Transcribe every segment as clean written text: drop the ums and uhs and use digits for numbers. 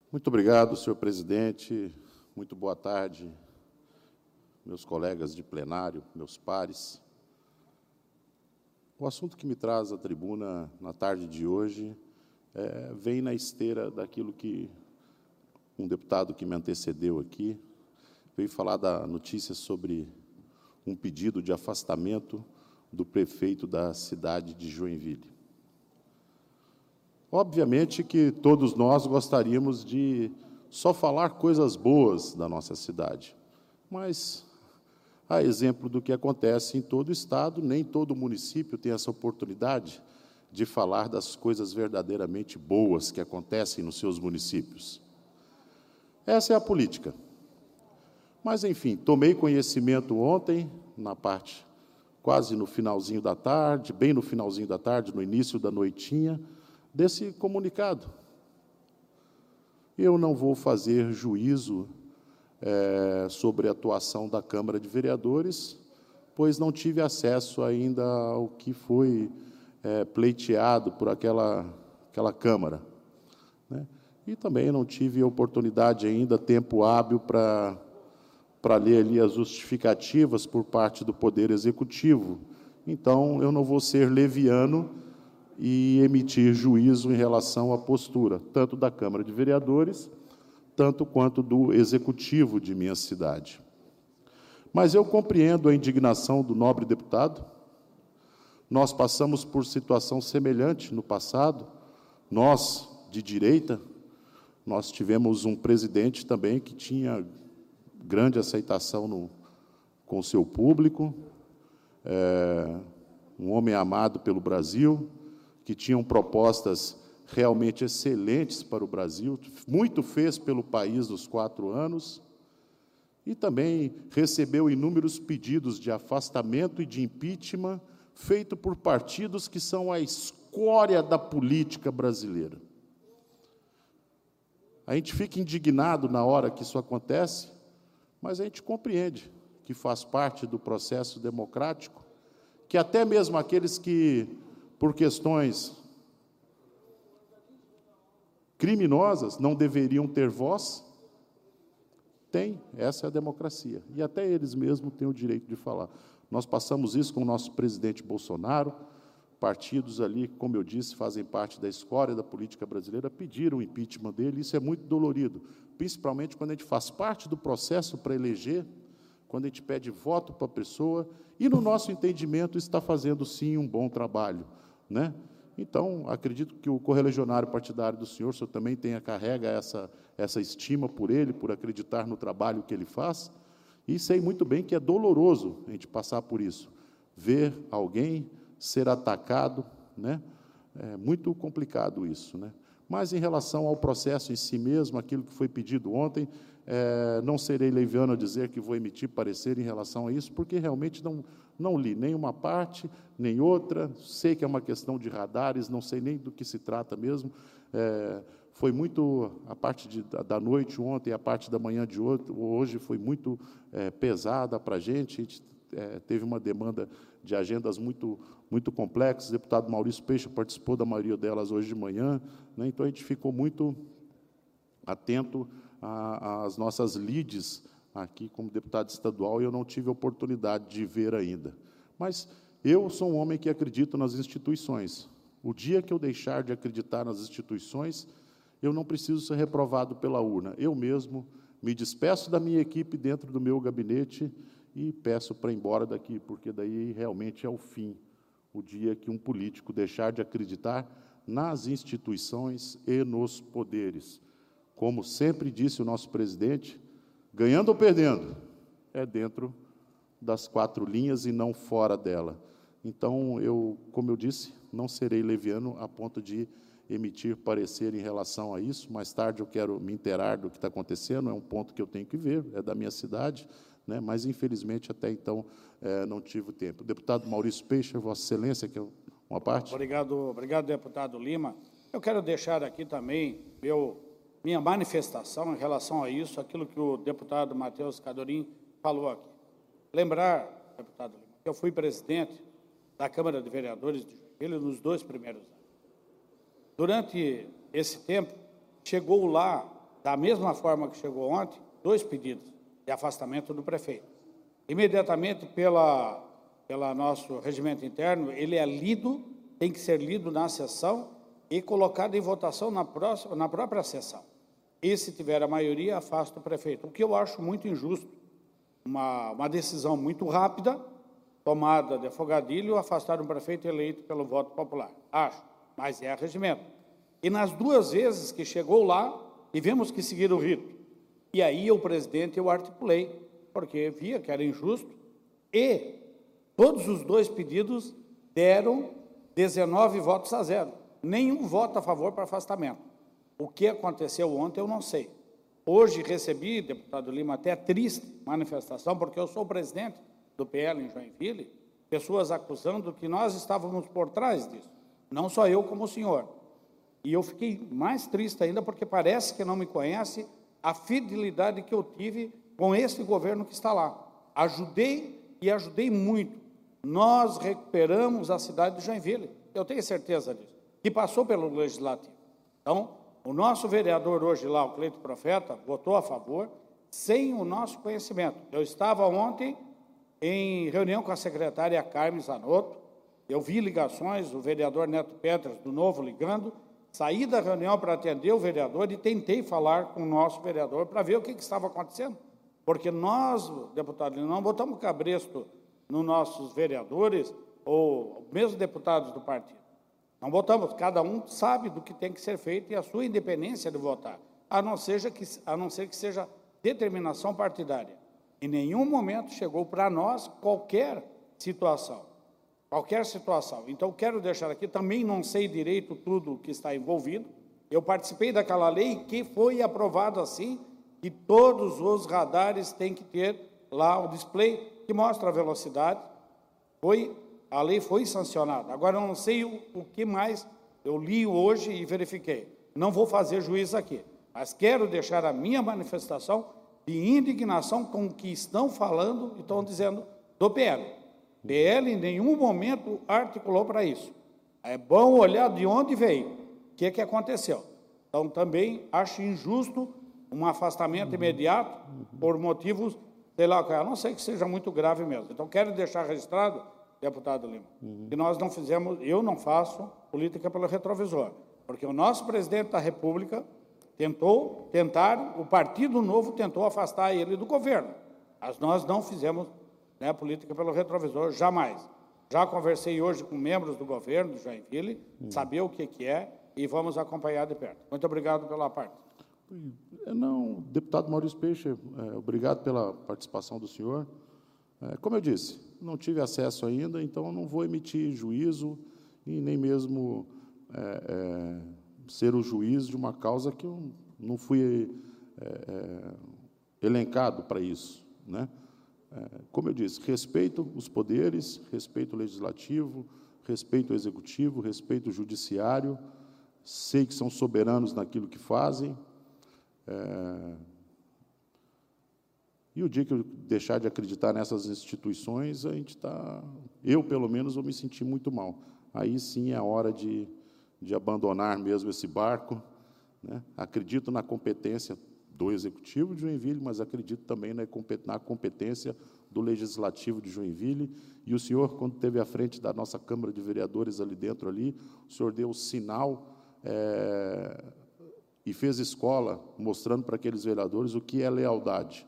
Muito obrigado, senhor presidente. Muito boa tarde, meus colegas de plenário, meus pares. O assunto que me traz à tribuna na tarde de hoje vem na esteira daquilo que um deputado que me antecedeu aqui veio falar da notícia sobre um pedido de afastamento do prefeito da cidade de Joinville. Obviamente que todos nós gostaríamos de só falar coisas boas da nossa cidade, mas, a exemplo do que acontece em todo o Estado, nem todo município tem essa oportunidade de falar das coisas verdadeiramente boas que acontecem nos seus municípios. Essa é a política. Mas, enfim, tomei conhecimento ontem, na parte, quase no finalzinho da tarde, bem no finalzinho da tarde, no início da noitinha, desse comunicado. Eu não vou fazer juízo sobre a atuação da Câmara de Vereadores, pois não tive acesso ainda ao que foi pleiteado por aquela Câmara, né? E também não tive oportunidade ainda, tempo hábil para ler ali as justificativas por parte do Poder Executivo. Então, eu não vou ser leviano e emitir juízo em relação à postura, tanto da Câmara de Vereadores, tanto quanto do Executivo de minha cidade. Mas eu compreendo a indignação do nobre deputado. Nós passamos por situação semelhante no passado. Nós, de direita, nós tivemos um presidente também que tinha grande aceitação com o seu público, um homem amado pelo Brasil, que tinham propostas realmente excelentes para o Brasil, muito fez pelo país nos 4 anos, e também recebeu inúmeros pedidos de afastamento e de impeachment, feito por partidos que são a escória da política brasileira. A gente fica indignado na hora que isso acontece, mas a gente compreende que faz parte do processo democrático, que até mesmo aqueles que, por questões criminosas, não deveriam ter voz, têm, essa é a democracia. E até eles mesmos têm o direito de falar. Nós passamos isso com o nosso presidente Bolsonaro, partidos ali, como eu disse, fazem parte da escória da política brasileira, pediram o impeachment dele, isso é muito dolorido, principalmente quando a gente faz parte do processo para eleger, quando a gente pede voto para a pessoa, e, no nosso entendimento, está fazendo, sim, um bom trabalho, né? Então, acredito que o correligionário partidário do senhor também carrega essa estima por ele, por acreditar no trabalho que ele faz, e sei muito bem que é doloroso a gente passar por isso, ver alguém ser atacado, né? É muito complicado isso, né? Mas, em relação ao processo em si mesmo, aquilo que foi pedido ontem, não serei leviano a dizer que vou emitir parecer em relação a isso, porque realmente não li nem uma parte, nem outra, sei que é uma questão de radares, não sei nem do que se trata mesmo. Foi muito, a parte da noite ontem, a parte da manhã de hoje foi muito pesada para a gente teve uma demanda de agendas muito complexas, o deputado Maurício Peixe participou da maioria delas hoje de manhã, né? Então, a gente ficou muito atento às nossas lides aqui como deputado estadual, e eu não tive a oportunidade de ver ainda. Mas eu sou um homem que acredito nas instituições. O dia que eu deixar de acreditar nas instituições, eu não preciso ser reprovado pela urna. Eu mesmo me despeço da minha equipe dentro do meu gabinete e peço para ir embora daqui, porque daí realmente é o fim, o dia que um político deixar de acreditar nas instituições e nos poderes. Como sempre disse o nosso presidente, ganhando ou perdendo, é dentro das 4 linhas e não fora dela. Então, como eu disse, não serei leviano a ponto de emitir parecer em relação a isso. Mais tarde eu quero me inteirar do que está acontecendo, é um ponto que eu tenho que ver, é da minha cidade, né? Mas, infelizmente, até então, não tive tempo. Deputado Maurício Peixe, Vossa Excelência, que é uma parte. Obrigado, deputado Lima. Eu quero deixar aqui também minha manifestação em relação a isso, aquilo que o deputado Matheus Cadorim falou aqui. Lembrar, deputado Lima, que eu fui presidente da Câmara de Vereadores de Joinville nos 2 primeiros anos. Durante esse tempo, chegou lá da mesma forma que chegou ontem, 2 pedidos de afastamento do prefeito. Imediatamente, pela nosso regimento interno, ele é lido, tem que ser lido na sessão e colocado em votação na própria sessão. E, se tiver a maioria, afasta o prefeito. O que eu acho muito injusto, uma decisão muito rápida, tomada de afogadilho, afastar um prefeito eleito pelo voto popular. Acho, mas é regimento. E nas 2 vezes que chegou lá, tivemos que seguir o rito. E aí o presidente eu articulei, porque via que era injusto, e todos os 2 pedidos deram 19 votos a 0. Nenhum voto a favor para afastamento. O que aconteceu ontem eu não sei. Hoje recebi, deputado Lima, até triste manifestação, porque eu sou o presidente do PL em Joinville, pessoas acusando que nós estávamos por trás disso. Não só eu, como o senhor. E eu fiquei mais triste ainda, porque parece que não me conhece a fidelidade que eu tive com esse governo que está lá. Ajudei e ajudei muito. Nós recuperamos a cidade de Joinville, eu tenho certeza disso, que passou pelo Legislativo. Então, o nosso vereador hoje lá, o Cleito Profeta, votou a favor, sem o nosso conhecimento. Eu estava ontem em reunião com a secretária Carmen Zanotto, eu vi ligações, o vereador Neto Petras, do Novo, ligando, saí da reunião para atender o vereador e tentei falar com o nosso vereador para ver o que estava acontecendo. Porque nós, deputado, não botamos cabresto nos nossos vereadores ou mesmo deputados do partido. Não botamos, cada um sabe do que tem que ser feito e a sua independência de votar, a não ser que seja determinação partidária. Em nenhum momento chegou para nós qualquer situação. Então, quero deixar aqui, também não sei direito tudo que está envolvido, eu participei daquela lei que foi aprovada assim, que todos os radares têm que ter lá o display que mostra a velocidade, a lei foi sancionada. Agora, eu não sei o que mais, eu li hoje e verifiquei. Não vou fazer juízo aqui, mas quero deixar a minha manifestação de indignação com o que estão falando e estão dizendo do PL. PL em nenhum momento articulou para isso. É bom olhar de onde veio, o que aconteceu. Então, também acho injusto um afastamento imediato por motivos, sei lá, a não ser que seja muito grave mesmo. Então, quero deixar registrado, deputado Lima, que nós não fizemos, eu não faço política pelo retrovisor, porque o nosso presidente da República o Partido Novo tentou afastar ele do governo, mas nós não fizemos política pelo retrovisor, jamais. Já conversei hoje com membros do governo de Joinville, saber o que é, e vamos acompanhar de perto. Muito obrigado pela parte. Não, deputado Maurício Peixe, obrigado pela participação do senhor. Como eu disse, não tive acesso ainda, então não vou emitir juízo e nem mesmo ser o juiz de uma causa que eu não fui elencado para isso, né? Como eu disse, respeito os poderes, respeito o legislativo, respeito o executivo, respeito o judiciário, sei que são soberanos naquilo que fazem, e o dia que eu deixar de acreditar nessas instituições, eu, pelo menos, vou me sentir muito mal. Aí, sim, é a hora de abandonar mesmo esse barco, né? Acredito na competência do Executivo de Joinville, mas acredito também na competência do Legislativo de Joinville. E o senhor, quando esteve à frente da nossa Câmara de Vereadores ali dentro, o senhor deu o sinal e fez escola, mostrando para aqueles vereadores o que é lealdade.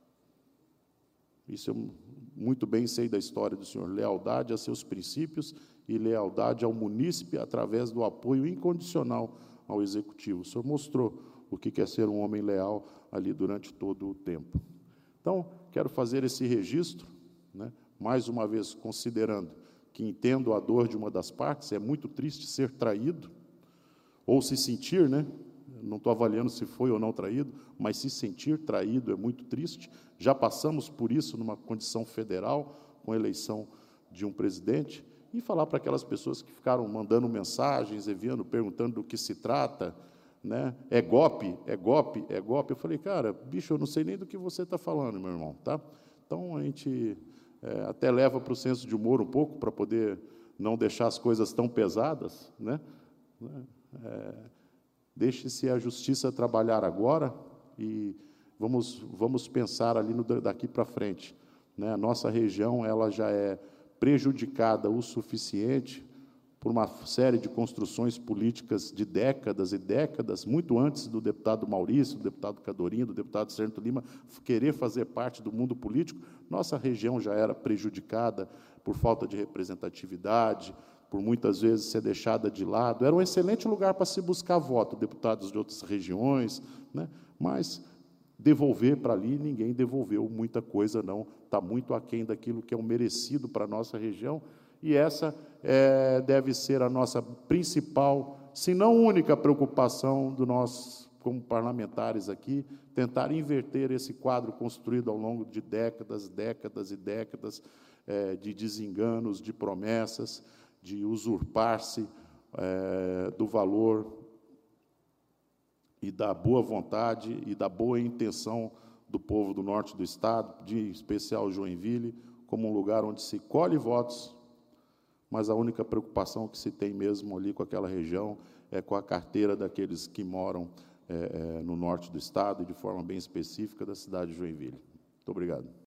Isso eu muito bem sei da história do senhor. Lealdade a seus princípios e lealdade ao munícipe através do apoio incondicional ao Executivo. O senhor mostrou o que é ser um homem leal ali durante todo o tempo. Então, quero fazer esse registro, né, mais uma vez, considerando que entendo a dor de uma das partes, é muito triste ser traído, ou se sentir, né, não estou avaliando se foi ou não traído, mas se sentir traído é muito triste. Já passamos por isso numa condição federal, com a eleição de um presidente, e falar para aquelas pessoas que ficaram mandando mensagens, enviando, perguntando do que se trata, né? É golpe, é golpe, é golpe. Eu falei, cara, bicho, eu não sei nem do que você está falando, meu irmão, tá? Então, a gente até leva para o senso de humor um pouco, para poder não deixar as coisas tão pesadas, né? Deixe-se a justiça trabalhar agora e vamos pensar ali daqui para frente, né? A nossa região ela já é prejudicada o suficiente por uma série de construções políticas de décadas e décadas, muito antes do deputado Maurício, do deputado Cadorim, do deputado Sérgio Lima querer fazer parte do mundo político. Nossa região já era prejudicada por falta de representatividade, por muitas vezes ser deixada de lado. Era um excelente lugar para se buscar voto, deputados de outras regiões, né? Mas devolver para ali, ninguém devolveu muita coisa, não. Está muito aquém daquilo que é o merecido para a nossa região, e essa deve ser a nossa principal, se não única preocupação do nós, como parlamentares aqui, tentar inverter esse quadro construído ao longo de décadas, décadas e décadas, de desenganos, de promessas, de usurpar-se do valor e da boa vontade e da boa intenção do povo do norte do estado, de especial Joinville, como um lugar onde se colhe votos, mas a única preocupação que se tem mesmo ali com aquela região é com a carteira daqueles que moram no norte do estado e de forma bem específica da cidade de Joinville. Muito obrigado.